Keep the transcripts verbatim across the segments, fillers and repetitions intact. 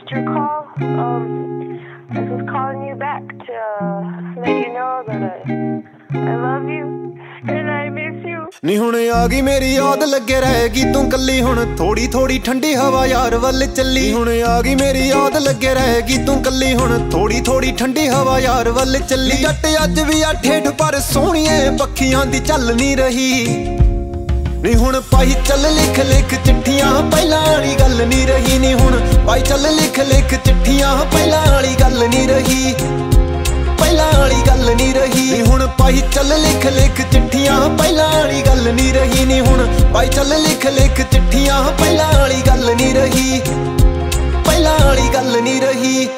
missed your call. Um, I was calling you back to uh, let you know that I, I love you and I miss you. ਨੀ ਹੁਣ ਆ ਗਈ ਮੇਰੀ ਯਾਦ ਲੱਗੇ ਰਹੇਗੀ ਤੂੰ ਕੱਲੀ ਹੁਣ ਥੋੜੀ ਥੋੜੀ ਠੰਡੀ ਹਵਾ ਯਾਰ ਵੱਲ ਚੱਲੀ ਹੁਣ ਆ ਗਈ ਮੇਰੀ ਯਾਦ ਲੱਗੇ ਰਹੇਗੀ ਤੂੰ ਕੱਲੀ ਹੁਣ ਥੋੜੀ ਥੋੜੀ ਠੰਡੀ ਹਵਾ ਯਾਰ ਵੱਲ ਚੱਲੀ ਜੱਟ ਅੱਜ ਵੀ ਆ ਠੇਠ ਪਰ ਸੋਹਣੀਏ ਪੱਖੀਆਂ ਦੀ ਚੱਲ ਨਹੀਂ ਰਹੀ ਨੀ ਹੁਣ ਪਾਈ ਚੱਲ ਲਿਖ ਲਿਖ ਚਿੱਠੀਆਂ ਪਹਿਲਾਂ ਵਾਲੀ ਗੱਲ ਨਹੀਂ ਰਹੀ ਨੀ ਹੁਣ ਪਾਈ ਚੱਲ ਲਿਖ ਲਿਖ ਚਿੱਠੀਆਂ ਪਹਿਲਾਂ ਵਾਲੀ ਗੱਲ ਨਹੀਂ ਰਹੀ ਪਹਿਲਾਂ ਵਾਲੀ ਗੱਲ ਨਹੀਂ ਰਹੀ ਨੀ ਹੁਣ ਪਾਈ ਚੱਲ ਲਿਖ ਲਿਖ ਚਿੱਠੀਆਂ ਪਹਿਲਾਂ ਵਾਲੀ ਗੱਲ ਨਹੀਂ ਰਹੀ ਨੀ ਹੁਣ ਪਾਈ ਚੱਲ ਲਿਖ ਲਿਖ ਚਿੱਠੀਆਂ ਪਹਿਲਾਂ ਵਾਲੀ ਗੱਲ ਨਹੀਂ ਰਹੀ ਪਹਿਲਾਂ ਵਾਲੀ ਗੱਲ ਨਹੀਂ ਰਹੀ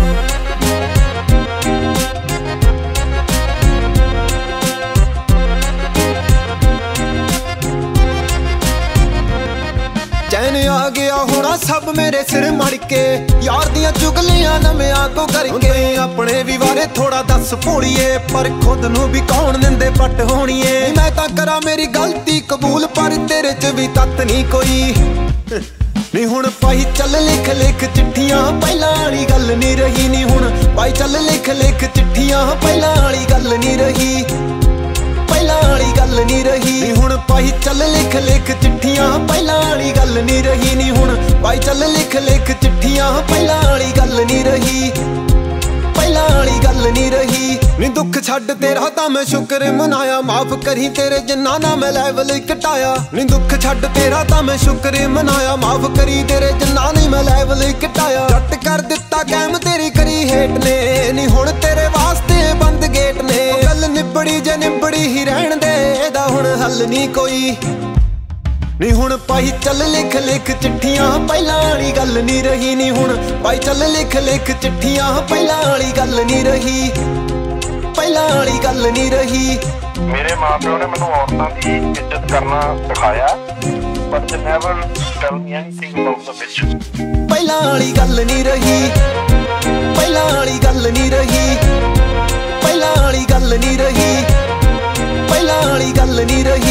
ਚੈਨ ਆ ਗਿਆ ਹੋਣਾ ਸਭ ਮੇਰੇ ਸਿਰ ਮੜ ਕੇ ਯਾਰ ਦੀਆਂ ਚੁਗਲੀਆਂ ਨਵਿਆਂ ਤੋਂ ਕਰਕੇ ਆਪਣੇ ਵੀ ਬਾਰੇ ਥੋੜਾ ਦੱਸ ਭੋਲੀਏ ਪਰ ਖੁਦ ਨੂੰ ਵੀ ਕੌਣ ਦਿੰਦੇ ਪੱਟ ਹੋਣੀਏ ਮੈਂ ਤਾਂ ਕਰਾਂ ਮੇਰੀ ਗਲਤੀ ਕਬੂਲ ਪਰ ਤੇਰੇ ਚ ਵੀ ਤੱਤ ਨਹੀਂ ਕੋਈ ਨੀ ਹੁਣ ਪਾਈ ਚੱਲ ਲਿਖ ਲਿਖ ਚਿੱਠੀਆਂ ਪਹਿਲਾਂ ਵਾਲੀ ਗੱਲ ਨਹੀਂ ਰਹੀ ਨੀ ਹੁਣ ਪਾਈ ਚੱਲ ਲਿਖ ਲਿਖ ਚਿੱਠੀਆਂ ਪਹਿਲਾਂ ਵਾਲੀ ਗੱਲ ਨਹੀਂ ਰਹੀ ਪਹਿਲਾਂ ਵਾਲੀ ਗੱਲ ਨਹੀਂ ਰਹੀ ਨੀ ਹੁਣ ਪਾਈ ਚੱਲ ਲਿਖ ਲਿਖ ਚਿੱਠੀਆਂ ਪਹਿਲਾਂ ਵਾਲੀ ਗੱਲ ਨਹੀਂ ਰਹੀ ਨੀ ਹੁਣ ਪਾਈ ਚੱਲ ਲਿਖ ਲਿਖ ਚਿੱਠੀਆਂ ਪਹਿਲਾਂ ਵਾਲੀ ਗੱਲ ਨਹੀਂ ਰਹੀ ਪਹਿਲਾਂ ਵਾਲੀ ਗੱਲ ਨਹੀਂ ਰਹੀ ਨੀ ਦੁੱਖ ਛੱਡ ਤੇਰਾ ਤਾਂ ਮੈਂ ਸ਼ੁਕਰ ਮਨਾਇਆ ਮਾਫ ਕਰੀ ਤੇਰੇ ਜਿੰਨਾ ਨਾ ਮੈਂ ਲੈਵਲ ਘਟਾਇਆ ਨੀ ਦੁੱਖ ਛੱਡ ਤੇਰਾ ਤਾਂ ਮੈਂ ਸ਼ੁਕਰ ਮਨਾਇਆ ਮਾਫ ਕਰੀ ਤੇਰੇ ਜਿੰਨਾ ਨਹੀਂ ਮੈਂ ਲੈਵਲ ਘਟਾਇਆ ਜੱਟ ਕਰ ਦਿੱਤਾ ਕੈਮ ਤੇਰੀ ਕਰੀ ਹੇਟ ਨੇ ਨੀ ਹੁਣ ਤੇਰੇ ਵਾਸਤੇ ਬੰਦ ਗੇਟ ਨੇ ਗੱਲ ਨਿਬੜੀ ਜੇ ਨਿਬੜੀ ਹੀ ਰਹਿਣ ਦੇ ਇਹਦਾ ਹੁਣ ਹੱਲ ਨਹੀਂ ਕੋਈ ਨੀ ਹੁਣ ਪਾਈ ਚੱਲ ਲਿਖ ਲਿਖ ਚਿੱਠੀਆਂ ਪਹਿਲਾਂ ਵਾਲੀ ਗੱਲ ਨਹੀਂ ਰਹੀ ਨੀ ਹੁਣ ਪਾਈ ਚੱਲ ਲਿਖ ਲਿਖ ਚਿੱਠੀਆਂ ਪਹਿਲਾਂ ਵਾਲੀ ਗੱਲ ਨਹੀਂ ਰਹੀ ਪਹਿਲਾਂ ਵਾਲੀ ਗੱਲ ਨਹੀਂ ਰਹੀ ਮੇਰੇ ਮਾਪਿਓ ਨੇ ਮੈਨੂੰ ਔਰਤਾਂ ਦੀ ਇੱਜ਼ਤ ਕਰਨਾ ਸਿਖਾਇਆ but they never tell me anything about the bitch ਪਹਿਲਾਂ ਵਾਲੀ ਗੱਲ ਨਹੀਂ ਰਹੀ ਪਹਿਲਾਂ ਵਾਲੀ ਗੱਲ ਨਹੀਂ ਰਹੀ ਪਹਿਲਾਂ ਵਾਲੀ ਗੱਲ ਨਹੀਂ ਰਹੀ ਪਹਿਲਾਂ ਵਾਲੀ ਗੱਲ ਨਹੀਂ ਰਹੀ